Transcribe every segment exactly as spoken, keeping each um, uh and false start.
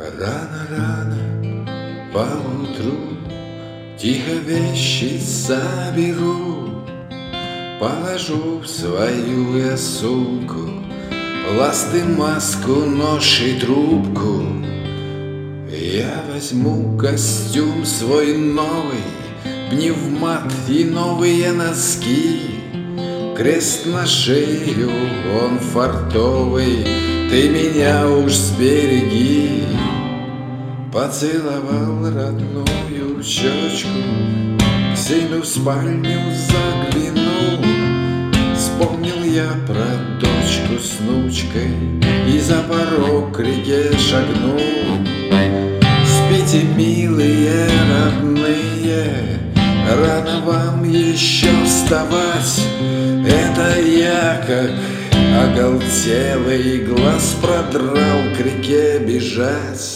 Рано-рано поутру тихо вещи соберу, положу в свою я сумку ласты, маску, нож и трубку. Я возьму костюм свой новый, пневмат и новые носки, крест на шею, он фартовый, ты меня уж сбереги. Поцеловал родную щечку, к себе в спальню заглянул. Вспомнил я про дочку с внучкой и за порог к реке шагнул. Спите, милые родные, рано вам еще вставать. Это я, как оголтелый, глаз продрал к реке бежать.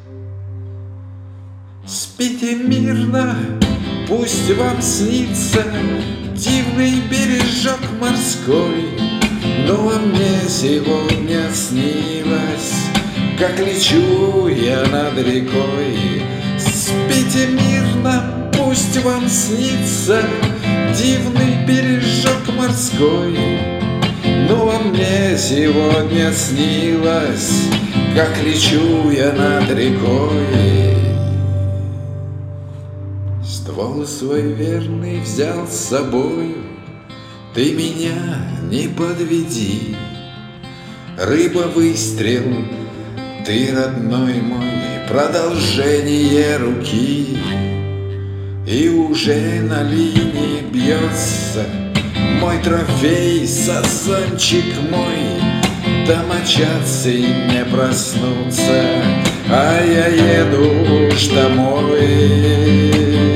Спите мирно, пусть вам снится дивный бережок морской. Но мне сегодня снилось, как лечу я над рекой. Спите мирно, пусть вам снится дивный бережок морской. Но мне сегодня снилось, как лечу я над рекой. Ствол свой верный взял с собою, ты меня не подведи. Рыба выстрел, ты, родной мой, продолжение руки. И уже на линии бьется мой трофей, сазанчик мой. Домочадцы не проснутся, а я еду уж домой.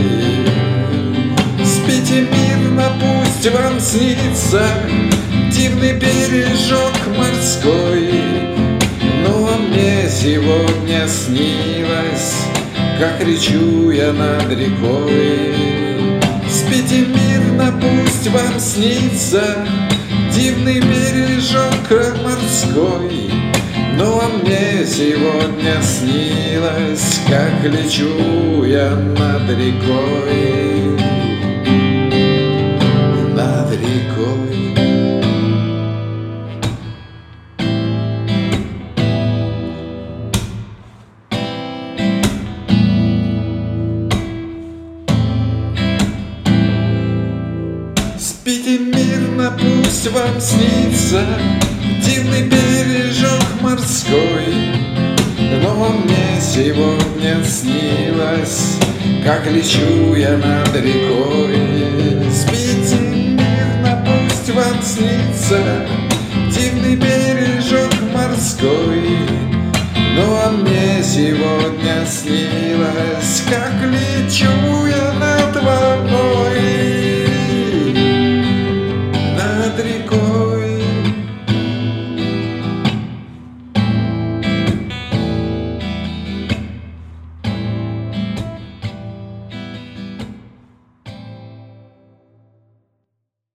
Спите мирно, пусть вам снится дивный бережок морской. Но мне сегодня снилось, как речу я над рекой. Спите мирно, пусть вам снится дивный бережок морской. Но мне сегодня снилось, как лечу я над рекой. Над рекой. Спите мирно, пусть вам снится дивный бережок морской. Но мне сегодня снилось, как лечу я над рекой. Спите мирно, пусть вам снится дивный бережок морской. Но мне сегодня снилось, как лечу я над волной. Над рекой.